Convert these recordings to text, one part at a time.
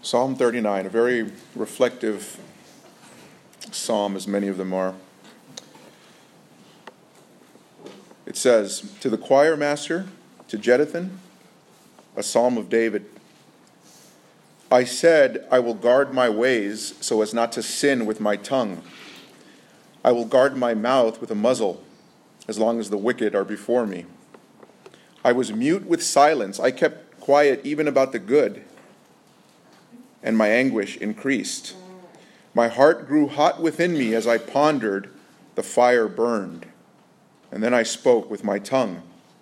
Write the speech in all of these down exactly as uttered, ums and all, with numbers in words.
Psalm thirty-nine, a very reflective psalm, as many of them are. It says, to the choir master, to Jeduthun, a psalm of David. I said, I will guard my ways so as not to sin with my tongue. I will guard my mouth with a muzzle, as long as the wicked are before me. I was mute with silence. I kept quiet even about the good, and my anguish increased. My heart grew hot within me as I pondered. The fire burned, and then I spoke with my tongue.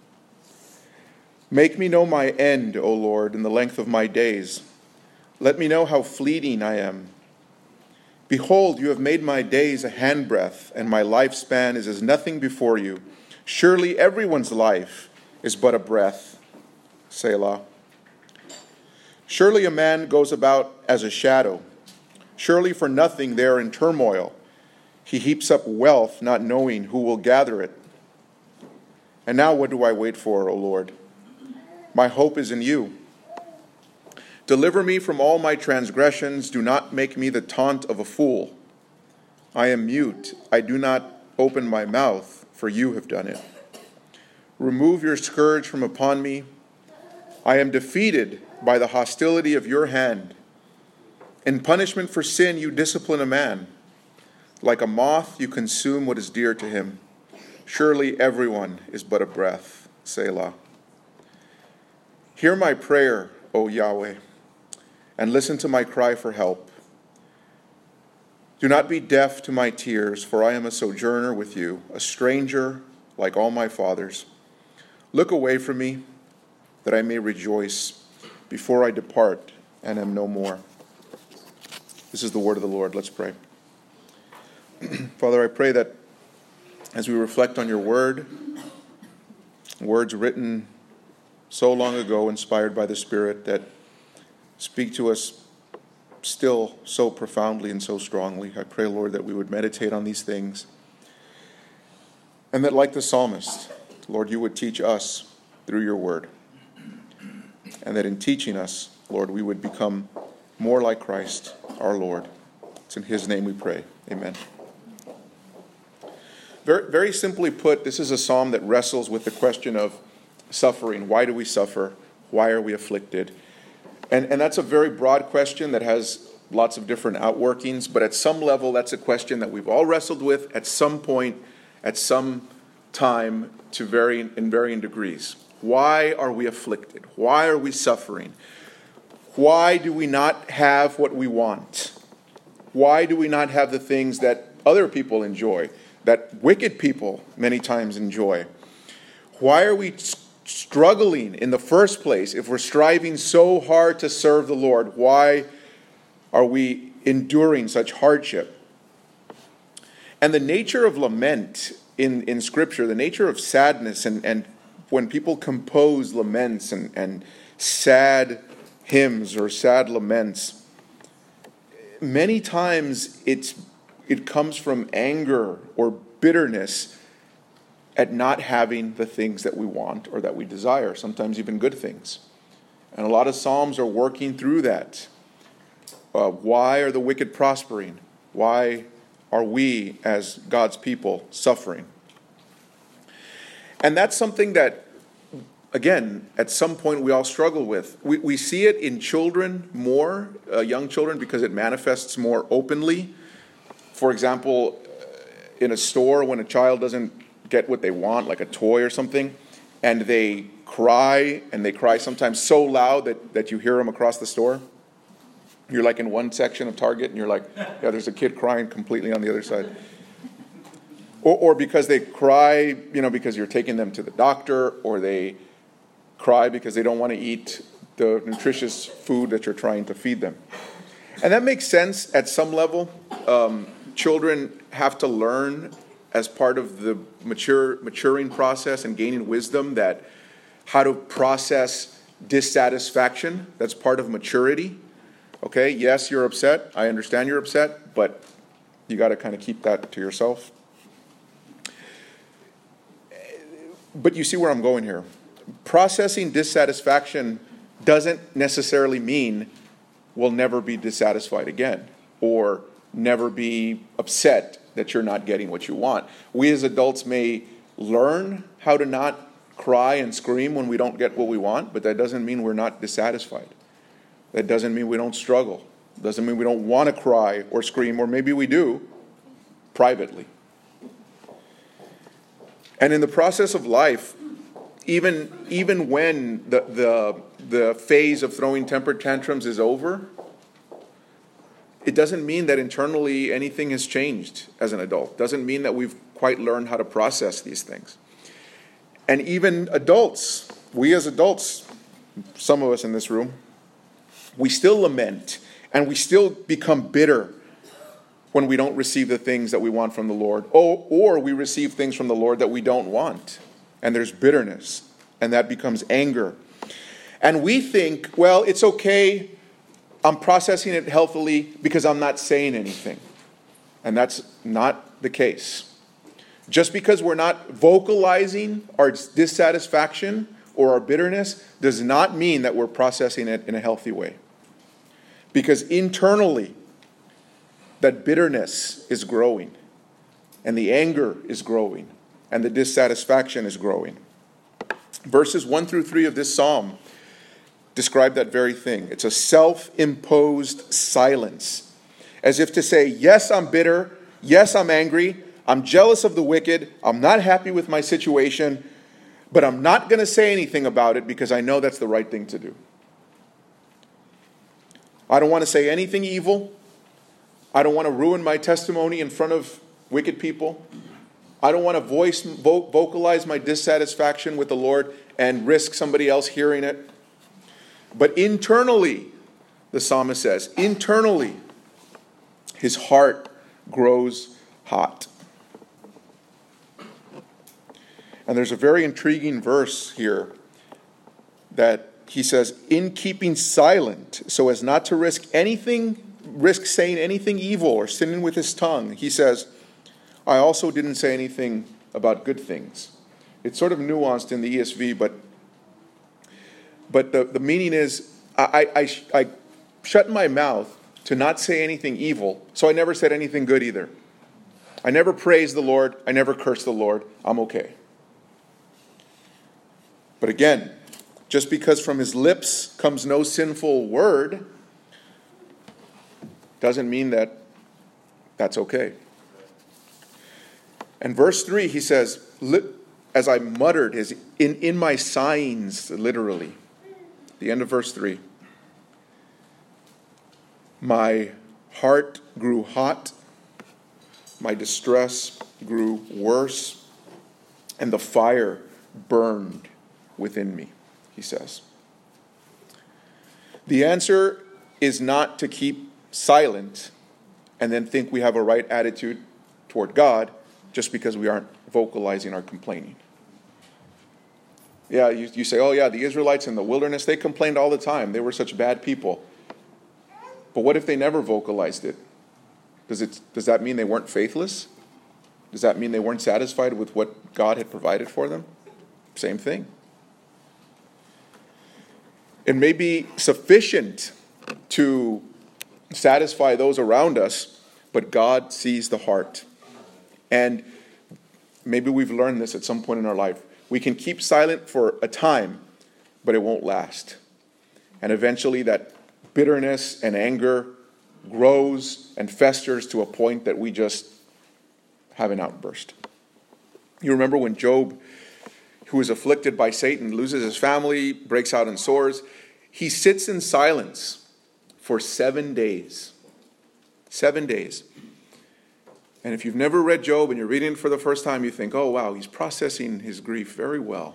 Make me know my end, O Lord, in the length of my days. Let me know how fleeting I am. Behold, you have made my days a handbreadth, and my lifespan is as nothing before you. Surely everyone's life is but a breath. Selah. Surely a man goes about as a shadow. Surely for nothing they are in turmoil. He heaps up wealth, not knowing who will gather it. And now what do I wait for, O Lord? My hope is in you. Deliver me from all my transgressions. Do not make me the taunt of a fool. I am mute. I do not open my mouth, for you have done it. Remove your scourge from upon me. I am defeated by the hostility of your hand. In punishment for sin, you discipline a man. Like a moth, you consume what is dear to him. Surely everyone is but a breath. Selah. Hear my prayer, O Yahweh, and listen to my cry for help. Do not be deaf to my tears, for I am a sojourner with you, a stranger like all my fathers. Look away from me, that I may rejoice before I depart and am no more. This is the word of the Lord. Let's pray. Father, I pray that as we reflect on your word, words written so long ago, inspired by the Spirit, that speak to us still so profoundly and so strongly. I pray, Lord, that we would meditate on these things, and that, like the psalmist, Lord, you would teach us through your word, and that in teaching us, Lord, we would become more like Christ, our Lord. It's in his name we pray. Amen. Very, very simply put, this is a psalm that wrestles with the question of suffering. Why do we suffer? Why are we afflicted? And, and that's a very broad question that has lots of different outworkings, but at some level, that's a question that we've all wrestled with at some point, at some time, to varying, in varying degrees. Why are we afflicted? Why are we suffering? Why do we not have what we want? Why do we not have the things that other people enjoy, that wicked people many times enjoy? Why are we struggling in the first place if we're striving so hard to serve the Lord? Why are we enduring such hardship? And the nature of lament in, in Scripture, the nature of sadness, and, and when people compose laments and, and sad hymns or sad laments, many times it's it comes from anger or bitterness at not having the things that we want or that we desire, sometimes even good things. And a lot of psalms are working through that. Uh, why are the wicked prospering? Why are we, as God's people, suffering? And that's something that, again, at some point we all struggle with. We, we see it in children more, uh, young children, because it manifests more openly. For example, in a store, when a child doesn't get what they want, like a toy or something, and they cry, and they cry sometimes so loud that, that you hear them across the store. You're like in one section of Target, and you're like, yeah, there's a kid crying completely on the other side. Or, or because they cry, you know, because you're taking them to the doctor, or they cry because they don't want to eat the nutritious food that you're trying to feed them. And that makes sense at some level. Um, children have to learn as part of the mature maturing process and gaining wisdom that how to process dissatisfaction. That's part of maturity. Okay, yes, you're upset. I understand you're upset, but you got to kind of keep that to yourself. But you see where I'm going here. Processing dissatisfaction doesn't necessarily mean will never be dissatisfied again, or never be upset that you're not getting what you want. We as adults may learn how to not cry and scream when we don't get what we want, but that doesn't mean we're not dissatisfied. That doesn't mean we don't struggle. It doesn't mean we don't want to cry or scream, or maybe we do privately. And in the process of life, even even when the the the phase of throwing temper tantrums is over, it doesn't mean that internally anything has changed as an adult. It doesn't mean that we've quite learned how to process these things. And even adults, we as adults, some of us in this room, we still lament and we still become bitter when we don't receive the things that we want from the Lord, or, or we receive things from the Lord that we don't want. And there's bitterness, and that becomes anger. And we think, well, it's okay, I'm processing it healthily because I'm not saying anything. And that's not the case. Just because we're not vocalizing our dissatisfaction or our bitterness does not mean that we're processing it in a healthy way. Because internally, that bitterness is growing, and the anger is growing, and the dissatisfaction is growing. Verses one through three of this psalm describe that very thing. It's a self-imposed silence, as if to say, yes, I'm bitter, yes, I'm angry, I'm jealous of the wicked, I'm not happy with my situation, but I'm not going to say anything about it because I know that's the right thing to do. I don't want to say anything evil. I don't want to ruin my testimony in front of wicked people. I don't want to voice, vo- vocalize my dissatisfaction with the Lord and risk somebody else hearing it. But internally, the psalmist says, internally, his heart grows hot. And there's a very intriguing verse here that he says, in keeping silent so as not to risk anything, risk saying anything evil or sinning with his tongue, he says, I also didn't say anything about good things. It's sort of nuanced in the E S V, but but the, the meaning is, I, I, I shut my mouth to not say anything evil, so I never said anything good either. I never praised the Lord. I never cursed the Lord. I'm okay. But again, just because from his lips comes no sinful word doesn't mean that that's okay. And verse three, he says, as I muttered, is in, in my sighings, literally. The end of verse three. My heart grew hot, my distress grew worse, and the fire burned within me, he says. The answer is not to keep silent and then think we have a right attitude toward God just because we aren't vocalizing our complaining. Yeah, you, you say, oh yeah, the Israelites in the wilderness, they complained all the time. They were such bad people. But what if they never vocalized it? Does it, does that mean they weren't faithless? Does that mean they weren't satisfied with what God had provided for them? Same thing. It may be sufficient to satisfy those around us, but God sees the heart. And maybe we've learned this at some point in our life. We can keep silent for a time, but it won't last. And eventually that bitterness and anger grows and festers to a point that we just have an outburst. You remember when Job, who is afflicted by Satan, loses his family, breaks out in sores, he sits in silence for seven days. Seven days. And if you've never read Job and you're reading it for the first time, you think, oh wow, he's processing his grief very well.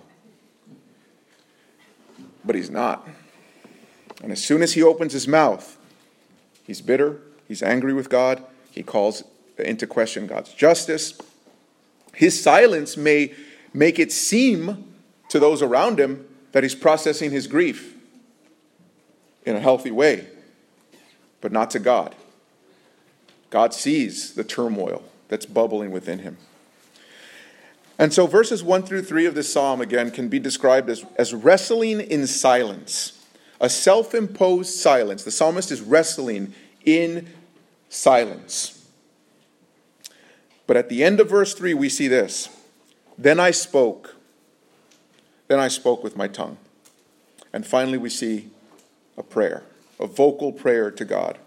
But he's not. And as soon as he opens his mouth, he's bitter, he's angry with God, he calls into question God's justice. His silence may make it seem to those around him that he's processing his grief in a healthy way, but not to God. God sees the turmoil that's bubbling within him. And so verses one through three of this psalm, again, can be described as, as wrestling in silence. A self-imposed silence. The psalmist is wrestling in silence. But at the end of verse three, we see this. Then I spoke. Then I spoke with my tongue. And finally we see a prayer, a vocal prayer to God.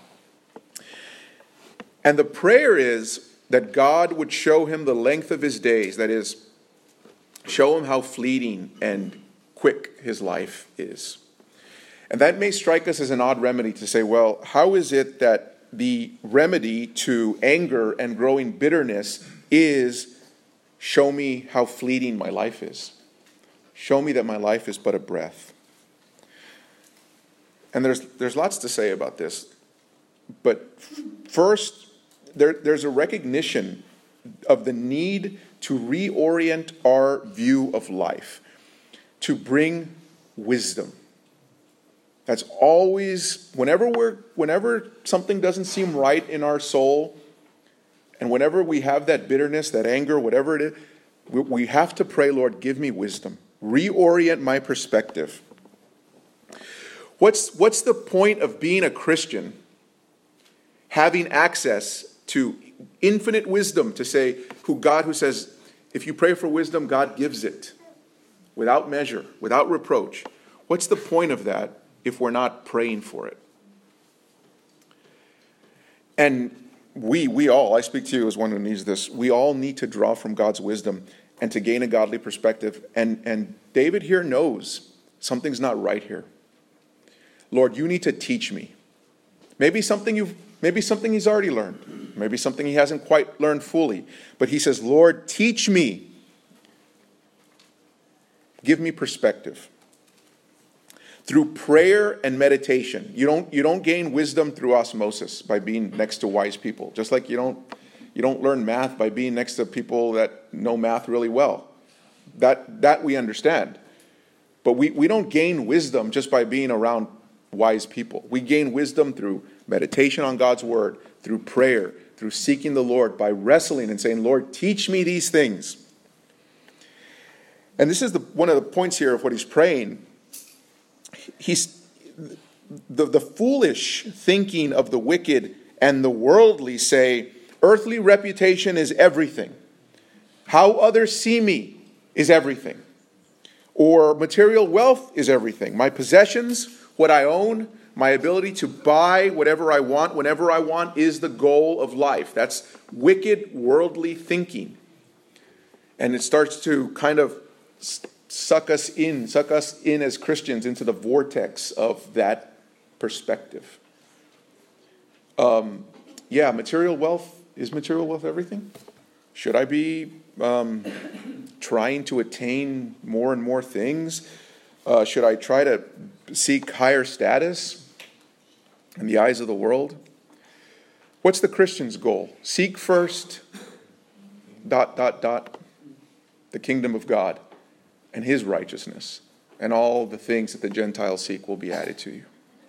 And the prayer is that God would show him the length of his days, that is, show him how fleeting and quick his life is. And that may strike us as an odd remedy to say, well, how is it that the remedy to anger and growing bitterness is show me how fleeting my life is? Show me that my life is but a breath. And there's there's lots to say about this. But first, there, there's a recognition of the need to reorient our view of life, to bring wisdom. That's always, whenever we're, whenever something doesn't seem right in our soul, and whenever we have that bitterness, that anger, whatever it is, we, we have to pray, Lord, give me wisdom. Reorient my perspective. What's, what's the point of being a Christian, having access to infinite wisdom, to say, who God who says, if you pray for wisdom, God gives it without measure, without reproach. What's the point of that if we're not praying for it? And we, we all, I speak to you as one who needs this, we all need to draw from God's wisdom and to gain a godly perspective. And, and David here knows something's not right here. Lord, you need to teach me. Maybe something you've, maybe something he's already learned. Maybe something he hasn't quite learned fully. But he says, Lord, teach me. Give me perspective. Through prayer and meditation. You don't, you don't gain wisdom through osmosis by being next to wise people. Just like you don't, you don't learn math by being next to people that know math really well. That, that we understand. But we, we don't gain wisdom just by being around wise people. We gain wisdom through meditation on God's word, through prayer, through seeking the Lord, by wrestling and saying, Lord, teach me these things. And this is the, one of the points here of what he's praying. He's the, the foolish thinking of the wicked and the worldly say, earthly reputation is everything. How others see me is everything. Or material wealth is everything. My possessions, what I own, my ability to buy whatever I want, whenever I want, is the goal of life. That's wicked, worldly thinking. And it starts to kind of suck us in, suck us in as Christians into the vortex of that perspective. Um, yeah, material wealth, is material wealth everything? Should I be um, trying to attain more and more things? Uh, should I try to seek higher status in the eyes of the world? What's the Christian's goal? Seek first, dot, dot, dot, the kingdom of God and his righteousness, and all the things that the Gentiles seek will be added to you.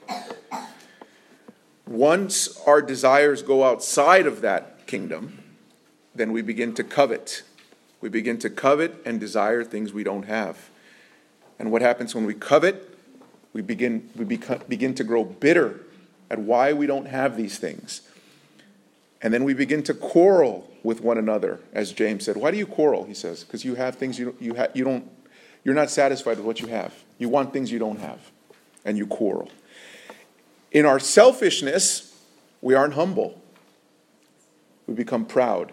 Once our desires go outside of that kingdom, then we begin to covet. We begin to covet and desire things we don't have. And what happens when we covet? We begin, we beca- begin to grow bitter at why we don't have these things. And then we begin to quarrel with one another, as James said. Why do you quarrel? He says, because you have things you you ha- you don't. You're not satisfied with what you have. You want things you don't have, and you quarrel. In our selfishness, we aren't humble. We become proud.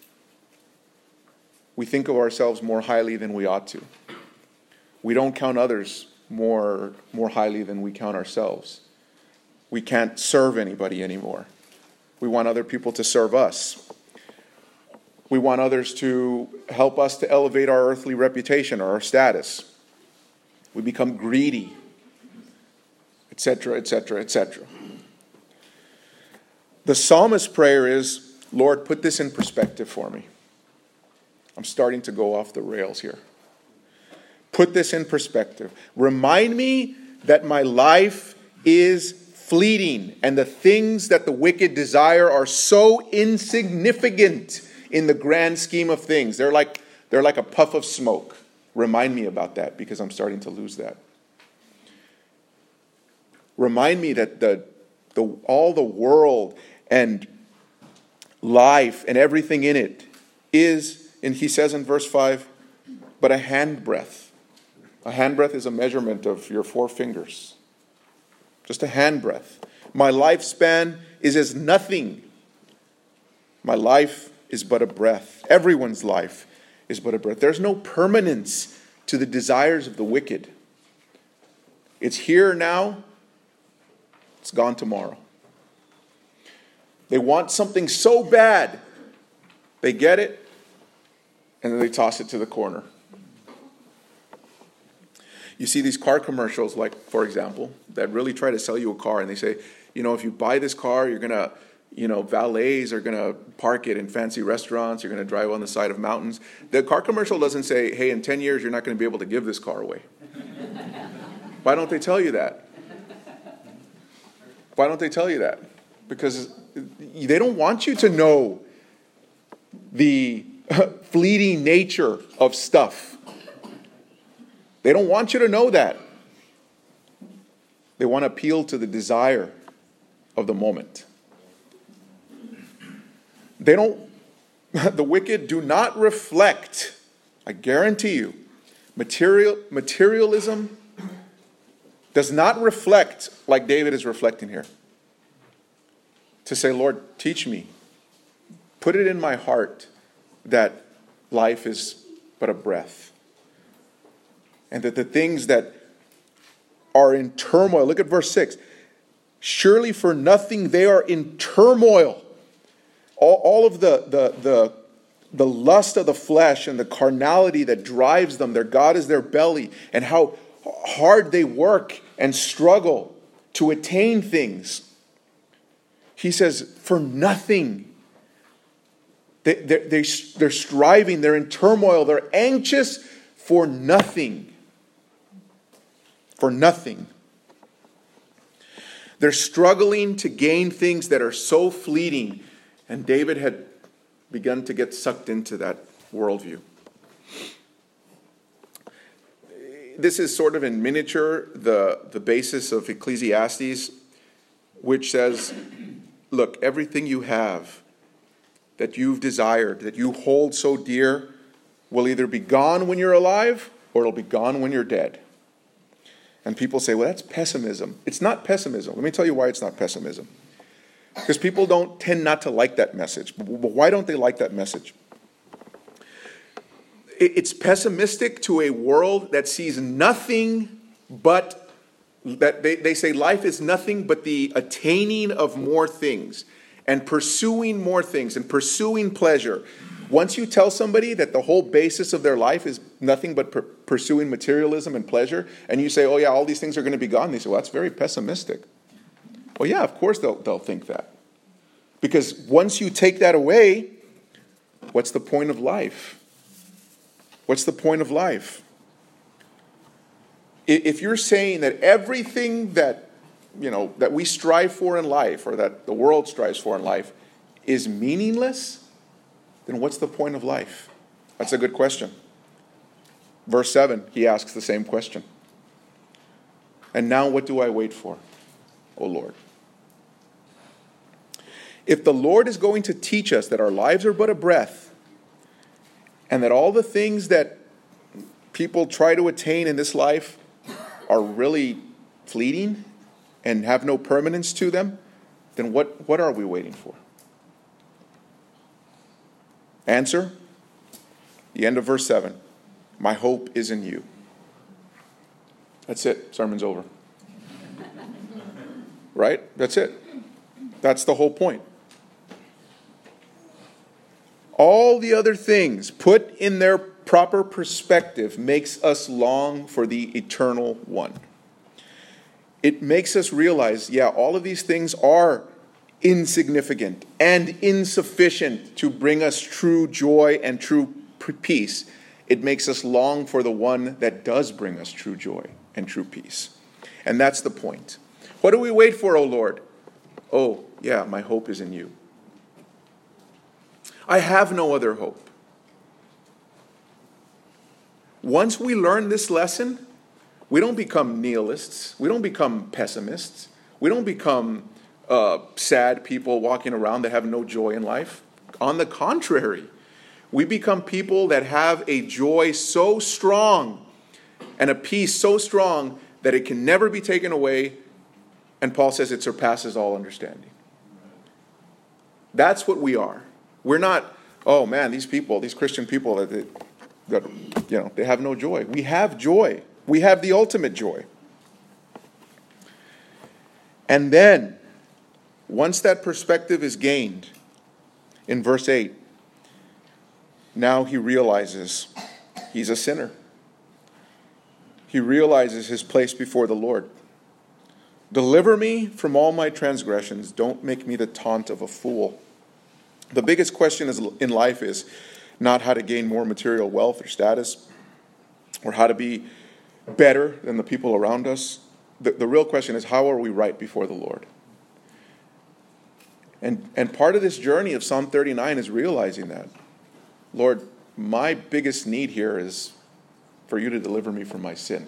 We think of ourselves more highly than we ought to. We don't count others more, more highly than we count ourselves. We can't serve anybody anymore. We want other people to serve us. We want others to help us to elevate our earthly reputation or our status. We become greedy, et cetera, et cetera, et cetera. The psalmist's prayer is, Lord, put this in perspective for me. I'm starting to go off the rails here. Put this in perspective. Remind me that my life is fleeting and the things that the wicked desire are so insignificant in the grand scheme of things. They're like, they're like a puff of smoke. Remind me about that because I'm starting to lose that. Remind me that the, the all the world and life and everything in it is, and he says in verse five, but a handbreadth. A handbreadth is a measurement of your four fingers. Just a handbreadth. My lifespan is as nothing. My life is but a breath. Everyone's life is but a breath. There's no permanence to the desires of the wicked. It's here now. It's gone tomorrow. They want something so bad, they get it, and then they toss it to the corner. You see these car commercials, like, for example, that really try to sell you a car, and they say, you know, if you buy this car, you're going to, you know, valets are going to park it in fancy restaurants, you're going to drive on the side of mountains. The car commercial doesn't say, hey, in ten years, you're not going to be able to give this car away. Why don't they tell you that? Why don't they tell you that? Because they don't want you to know the fleeting nature of stuff. They don't want you to know that. They want to appeal to the desire of the moment. They don't, the wicked do not reflect, I guarantee you, material materialism does not reflect like David is reflecting here. To say, Lord, teach me. Put it in my heart that life is but a breath. And that the things that are in turmoil, look at verse six. Surely for nothing they are in turmoil. All, all of the, the, the, the lust of the flesh and the carnality that drives them, their God is their belly, and how hard they work and struggle to attain things. He says, for nothing. They, they, they, they're striving, they're in turmoil, they're anxious for nothing. For nothing. They're struggling to gain things that are so fleeting. And David had begun to get sucked into that worldview. This is sort of in miniature the, the basis of Ecclesiastes, which says, look, everything you have that you've desired, that you hold so dear, will either be gone when you're alive or it'll be gone when you're dead. And people say, well, that's pessimism. It's not pessimism. Let me tell you why it's not pessimism. Because people don't tend not to like that message. But why don't they like that message? It's pessimistic to a world that sees nothing but, that they, they say life is nothing but the attaining of more things and pursuing more things and pursuing pleasure. Once you tell somebody that the whole basis of their life is nothing but per- pursuing materialism and pleasure, and you say, oh yeah, all these things are going to be gone, they say, well, that's very pessimistic. Well, yeah, of course they'll, they'll think that. Because once you take that away, what's the point of life? What's the point of life? If you're saying that everything that, you know, that we strive for in life, or that the world strives for in life, is meaningless, then what's the point of life? That's a good question. Verse seven, he asks the same question. And now what do I wait for, O Lord? If the Lord is going to teach us that our lives are but a breath, and that all the things that people try to attain in this life are really fleeting and have no permanence to them, then what, what are we waiting for? Answer, the end of verse seven. My hope is in you. That's it. Sermon's over. Right? That's it. That's the whole point. All the other things put in their proper perspective makes us long for the eternal one. It makes us realize, yeah, all of these things are insignificant and insufficient to bring us true joy and true peace. It makes us long for the one that does bring us true joy and true peace. And that's the point. What do we wait for, O Lord? Oh, yeah, my hope is in you. I have no other hope. Once we learn this lesson, We don't become nihilists. We don't become pessimists. We don't become uh, sad people walking around that have no joy in life. On the contrary, we become people that have a joy so strong and a peace so strong that it can never be taken away. And Paul says it surpasses all understanding. That's what we are. We're not, oh man, these people, these Christian people, that, that, that you know, they have no joy. We have joy. We have the ultimate joy. And then, once that perspective is gained, in verse eight, now he realizes he's a sinner. He realizes his place before the Lord. Deliver me from all my transgressions. Don't make me the taunt of a fool. The biggest question is, in life is not how to gain more material wealth or status, or how to be better than the people around us. The, the real question is, how are we right before the Lord? And, and part of this journey of Psalm thirty-nine is realizing that. Lord, my biggest need here is for you to deliver me from my sin.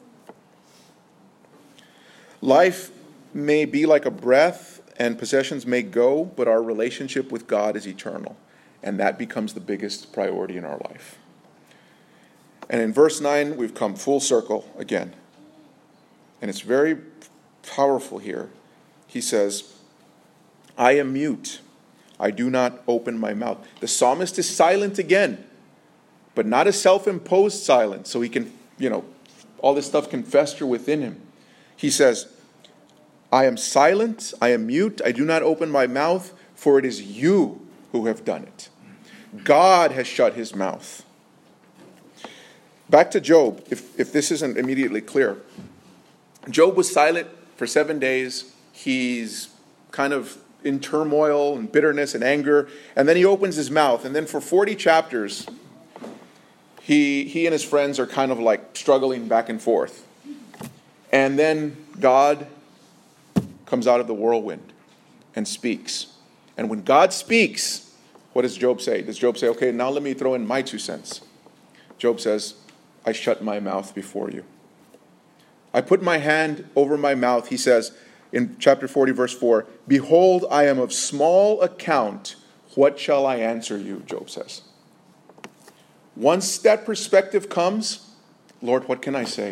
Life may be like a breath and possessions may go, but our relationship with God is eternal. And that becomes the biggest priority in our life. And in verse nine, we've come full circle again. And it's very powerful here. He says, I am mute. I do not open my mouth. The psalmist is silent again, but not a self-imposed silence, so he can, you know, all this stuff can fester within him. He says, I am silent, I am mute, I do not open my mouth, for it is you who have done it. God has shut his mouth. Back to Job, if, if this isn't immediately clear. Job was silent for seven days. He's kind of in turmoil and bitterness and anger. And then he opens his mouth. And then for forty chapters, he, he and his friends are kind of like struggling back and forth. And then God comes out of the whirlwind and speaks. And when God speaks, what does Job say? Does Job say, okay, now let me throw in my two cents? Job says, I shut my mouth before you. I put my hand over my mouth. He says in chapter forty, verse four, behold, I am of small account. What shall I answer you? Job says. Once that perspective comes, Lord, what can I say?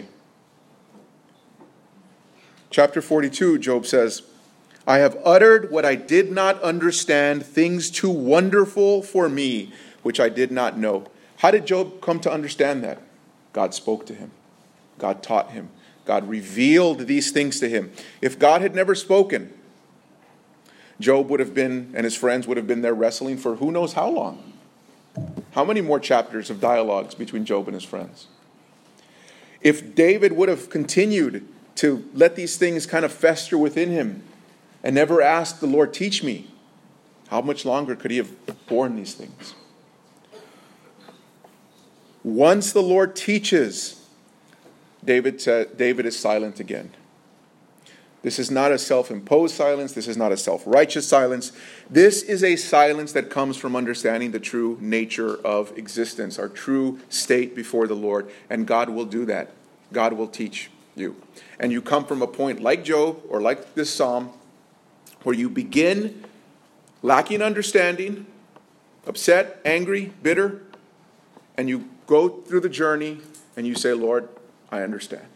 Chapter forty-two, Job says, I have uttered what I did not understand, things too wonderful for me, which I did not know. How did Job come to understand that? God spoke to him. God taught him. God revealed these things to him. If God had never spoken, Job would have been, and his friends would have been there wrestling for who knows how long. How many more chapters of dialogues between Job and his friends? If David would have continued to let these things kind of fester within him and never asked the Lord, teach me, how much longer could he have borne these things? Once the Lord teaches, David said, David is silent again. This is not a self-imposed silence. This is not a self-righteous silence. This is a silence that comes from understanding the true nature of existence, our true state before the Lord. And God will do that. God will teach you. And you come from a point like Job or like this psalm where you begin lacking understanding, upset, angry, bitter, and you go through the journey and you say, Lord, I understand.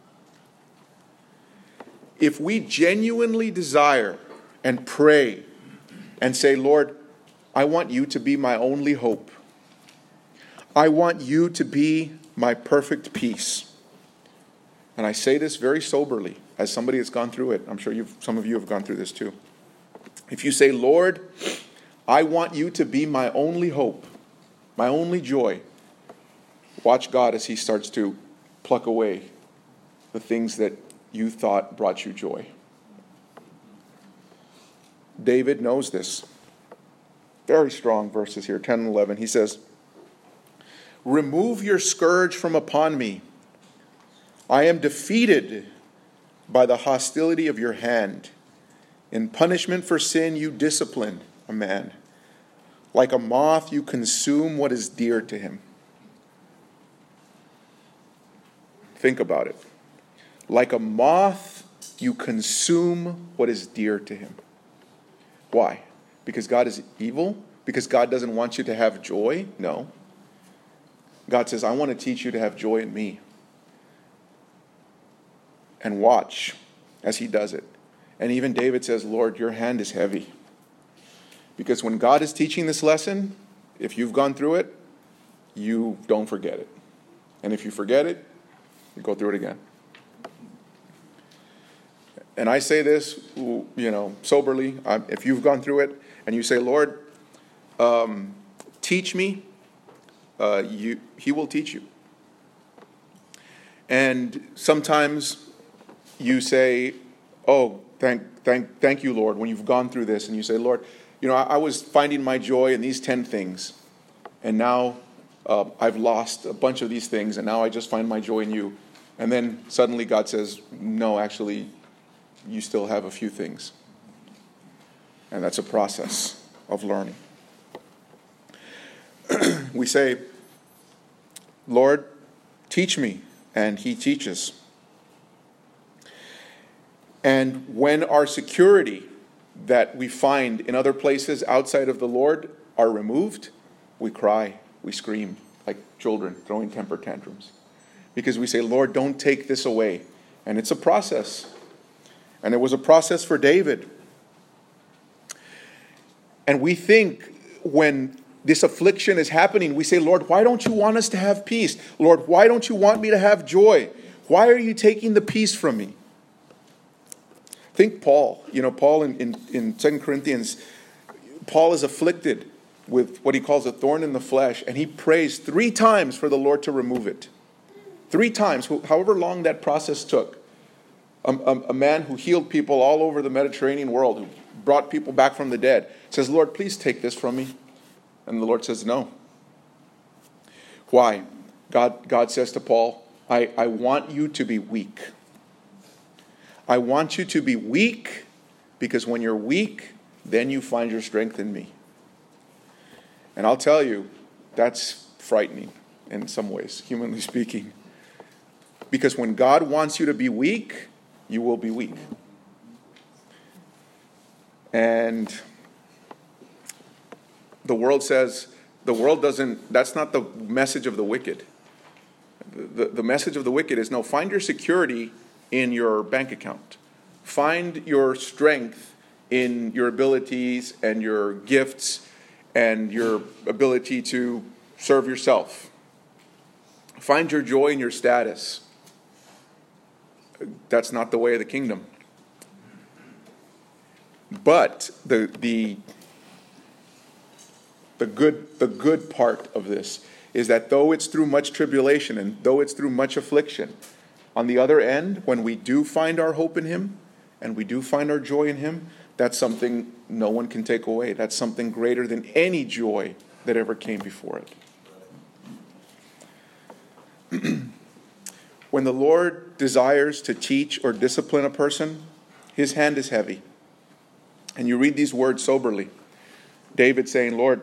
If we genuinely desire and pray and say, Lord, I want you to be my only hope. I want you to be my perfect peace. And I say this very soberly, as somebody that's gone through it. I'm sure you've, some of you have gone through this too. If you say, Lord, I want you to be my only hope, my only joy, watch God as he starts to pluck away the things that you thought brought you joy. David knows this. Very strong verses here, ten and eleven. He says, remove your scourge from upon me. I am defeated by the hostility of your hand. In punishment for sin, you discipline a man. Like a moth, you consume what is dear to him. Think about it. Like a moth, you consume what is dear to him. Why? Because God is evil? Because God doesn't want you to have joy? No. God says, I want to teach you to have joy in me. And watch as he does it. And even David says, Lord, your hand is heavy. Because when God is teaching this lesson, if you've gone through it, you don't forget it. And if you forget it, you go through it again. And I say this, you know, soberly. If you've gone through it and you say, Lord, um, teach me, uh, you, he will teach you. And sometimes you say, oh, thank, thank, thank you, Lord, when you've gone through this. And you say, Lord, you know, I, I was finding my joy in these ten things. And now uh, I've lost a bunch of these things. And now I just find my joy in you. And then suddenly God says, no, actually, you still have a few things. And that's a process of learning. We say, Lord, teach me. And he teaches. And when our security that we find in other places outside of the Lord are removed, we cry, we scream like children throwing temper tantrums. Because we say, Lord, don't take this away. And it's a process. And it was a process for David. And we think when this affliction is happening, we say, Lord, why don't you want us to have peace? Lord, why don't you want me to have joy? Why are you taking the peace from me? Think Paul. You know, Paul in, in, in Second Corinthians, Paul is afflicted with what he calls a thorn in the flesh. And he prays three times for the Lord to remove it. Three times, however long that process took. A, a, a man who healed people all over the Mediterranean world, who brought people back from the dead, says, Lord, please take this from me. And the Lord says, no. Why? God, God says to Paul, I, I want you to be weak. I want you to be weak because when you're weak, then you find your strength in me. And I'll tell you, that's frightening in some ways, humanly speaking. Because when God wants you to be weak, you will be weak. And the world says, the world doesn't, that's not the message of the wicked. The, the, the message of the wicked is, no, find your security in your bank account. Find your strength in your abilities and your gifts and your ability to serve yourself. Find your joy in your status. That's not the way of the kingdom. But the the the good the good part of this is that though it's through much tribulation and though it's through much affliction, on the other end, when we do find our hope in him and we do find our joy in him, that's something no one can take away. That's something greater than any joy that ever came before it. When the Lord desires to teach or discipline a person, his hand is heavy. And you read these words soberly. David saying, Lord,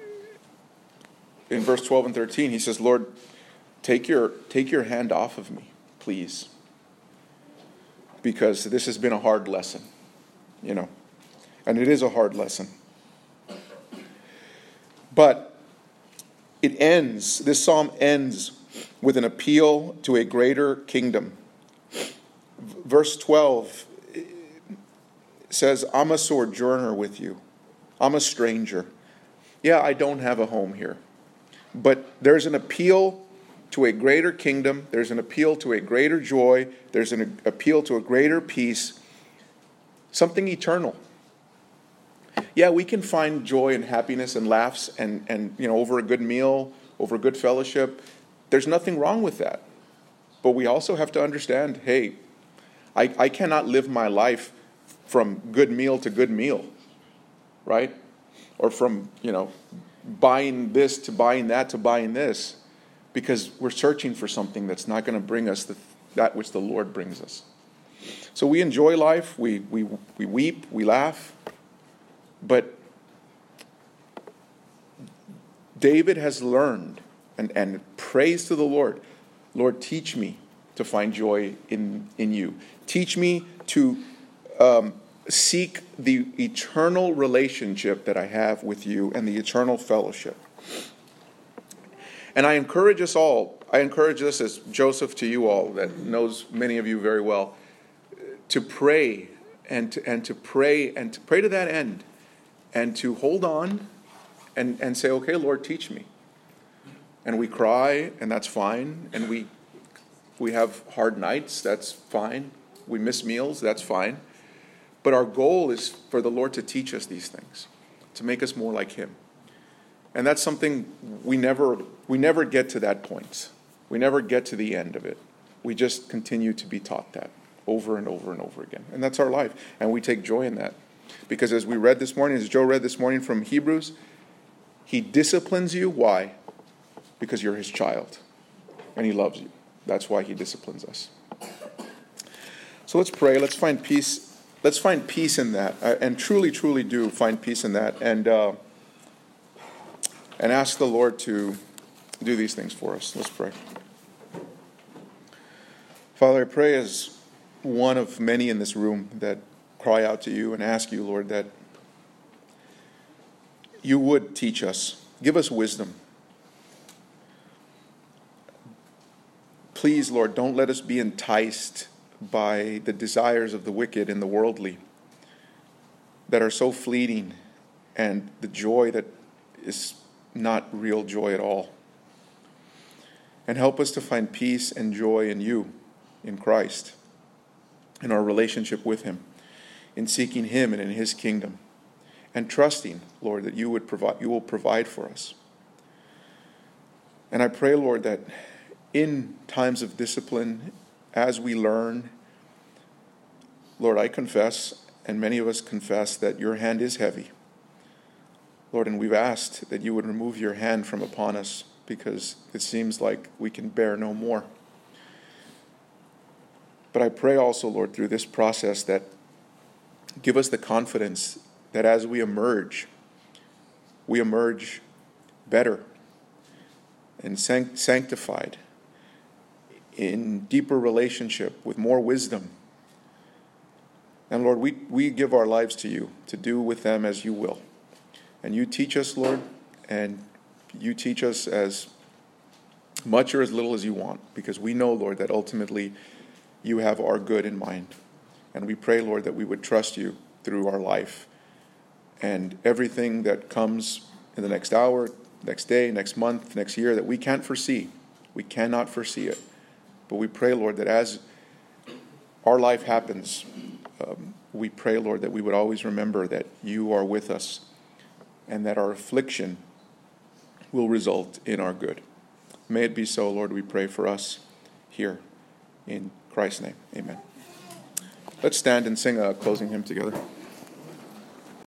in verse twelve and thirteen, he says, Lord, take your, take your hand off of me, please. Because this has been a hard lesson, you know. And it is a hard lesson. But it ends, this psalm ends with an appeal to a greater kingdom. Verse twelve says, I'm a sojourner with you. I'm a stranger. Yeah, I don't have a home here. But there's an appeal to a greater kingdom. There's an appeal to a greater joy. There's an appeal to a greater peace. Something eternal. Yeah, we can find joy and happiness and laughs and, and you know, over a good meal, over a good fellowship. There's nothing wrong with that. But we also have to understand, hey, I, I cannot live my life from good meal to good meal, right? Or from, you know, buying this to buying that to buying this, because we're searching for something that's not going to bring us the, that which the Lord brings us. So we enjoy life, we we we weep, we laugh, but David has learned and, and prays to the Lord, Lord, teach me to find joy in, in you. Teach me to um, seek the eternal relationship that I have with you and the eternal fellowship. And I encourage us all, I encourage this as Joseph to you all that knows many of you very well, to pray and to, and to pray and to pray to that end and to hold on and, and say, okay, Lord, teach me. And we cry, and that's fine. And we we have hard nights, that's fine. We miss meals, that's fine. But our goal is for the Lord to teach us these things, to make us more like Him. And that's something we never we never get to that point. We never get to the end of it. We just continue to be taught that over and over and over again. And that's our life. And we take joy in that. Because as we read this morning, as Joe read this morning from Hebrews, He disciplines you. Why? Because you're His child. And He loves you. That's why He disciplines us. So let's pray. Let's find peace. Let's find peace in that. Uh, and truly, truly do find peace in that. And uh, and ask the Lord to do these things for us. Let's pray. Father, I pray as one of many in this room that cry out to you and ask you, Lord, that you would teach us. Give us wisdom. Please, Lord, don't let us be enticed by the desires of the wicked and the worldly that are so fleeting, and the joy that is not real joy at all. And help us to find peace and joy in you, in Christ, in our relationship with Him, in seeking Him and in His kingdom, and trusting, Lord, that you would provide, you will provide for us. And I pray, Lord, that in times of discipline, as we learn, Lord, I confess, and many of us confess, that your hand is heavy. Lord, and we've asked that you would remove your hand from upon us, because it seems like we can bear no more. But I pray also, Lord, through this process, that give us the confidence that as we emerge, we emerge better and sanctified, in deeper relationship, with more wisdom. And Lord, we, we give our lives to you, to do with them as you will. And you teach us, Lord, and you teach us as much or as little as you want, because we know, Lord, that ultimately you have our good in mind. And we pray, Lord, that we would trust you through our life. And everything that comes in the next hour, next day, next month, next year, that we can't foresee. We cannot foresee it. But we pray, Lord, that as our life happens, um, we pray, Lord, that we would always remember that you are with us, and that our affliction will result in our good. May it be so, Lord, we pray for us here. In Christ's name, amen. Let's stand and sing a closing hymn together.